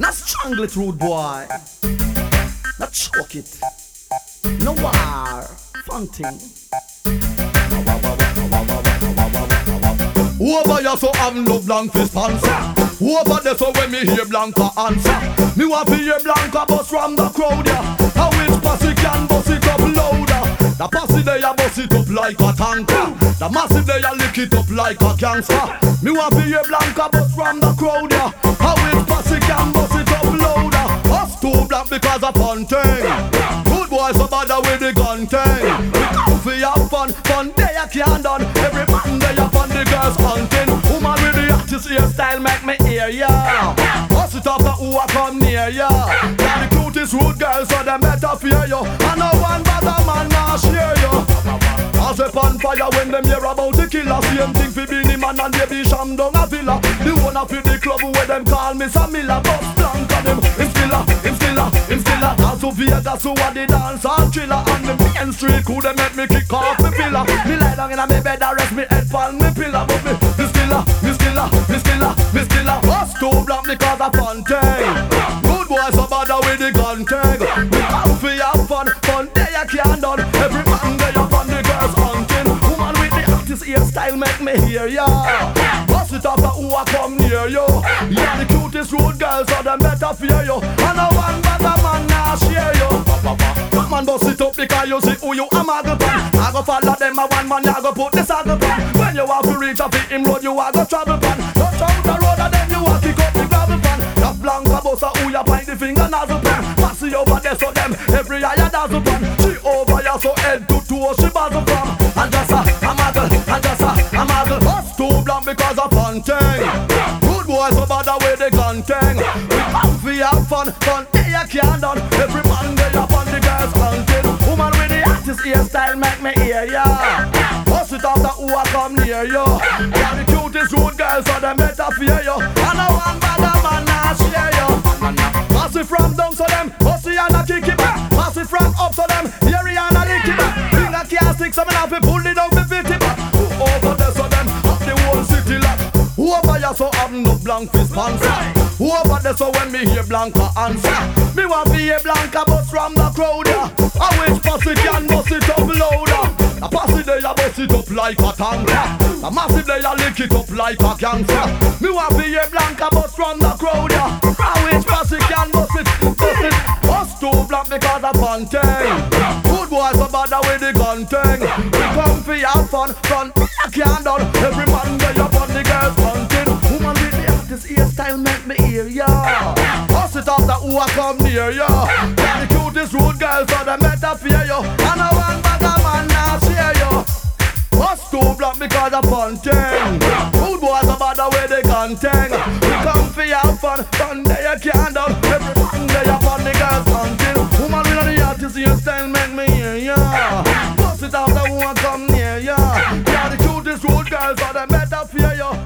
Not strangle it, rude boy. Not choke it. No war. Fun thing. Over here so I'm no blank for sponsor. Over there so when me hear Blanca answer, me want to hear Blanca bust from the crowd, yeah. How which posse can bust it up louder? The posse they a bust it up like a tanker. The massive they a lick it up like a gangster. Me want to hear Blanca bust from the crowd, yeah. How which posse can bust it up louder? Us too black because of fun thing. Good boys so bad with the gun thing. We come for have fun, fun they a can't done. Every man they a fun, the girls hunting. Woman with the artist hairstyle make me hear ya. Bust it up who a come near ya. Now the cutest rude girls so them better fear you. And no one bother man nah share you. As a on fire when them hear about the killer. Same thing for Beenie Man and Baby Sham down a villa. The one of the club where them call me Samila. Bust blank on him, him stiller, him stiller, him stiller. As of Vegas who are the dance and thriller. On the main street who they make me kick off me pillar. Me lie down in a me bed and rest me head on me pillar. But me stiller, me stiller, me stiller, me stiller. Bust too black because of fun thing. Good boys so bad with the gun thing. We come for have fun, fun day I can't done. Every man they up on the girls hunting. Woman with the artist hairstyle make me hear ya. Bust it up who a come near you. Yeah, the cutest rude girls so them better fear you. And no one better man nah share you. Man bust it up because you see who you a muggle pan. I go follow them a one man, I go put the saddle pan. When you have to reach a fit him road, you a go travel pan. Touch out the road and then you a kick up the gravel pan. That Blanca bust a who you find the finger nozzle pan. Pass it over there so them every eye a dazzle pan. She over here so head to toe she bazzle from. And just a muggle, and just a muggle. Bust too blank because of fun thing. Good boys so bad away the gun thing. We come for have fun, fun day you can't done. Every man they up on the girls hunting. Woman with the artist hairstyle make me hear ya. Bust it after who a come near you. Yeah, the cutest rude girls so them better fear you. And no one bad man nah share you. Pass it from down so them pussy and a kick it back. Pass it from up so them hairy and a lick it back. Finger can't stick so me have to pull it down to fit it back. Over there so them up the whole city lock. Who over here so have no blank for sponsor. Who over there so when me hear Blanca answer, me want to hear Blanca bust from the crowd, yeah. A which posse can bust it up louder? A posse they a bust it up like a tanker. A massive they a lick it up like a gangster. Me want to hear Blanca bust from the crowd, yeah. A which posse can bust it, bust it. Bust too black because of fun thing. Good boys so bad with the gun thing. We come for have fun, fun I can't done. Every man they up on the girls hunting. Woman with the artist hairstyle make me hear ya. Bust it after who a come near ya. Yeah, the cutest rude girls so them better fear you. And no one better man nah share you. Bust too black because of fun thing. Rude boys so bad with the gun thing. We come for have fun, fun day you can't done. Every man they up on the girls hunting. Woman with the artist hairstyle make me hear ya. Bust it after who a come near ya. Yeah, the cutest rude girls so them better fear you.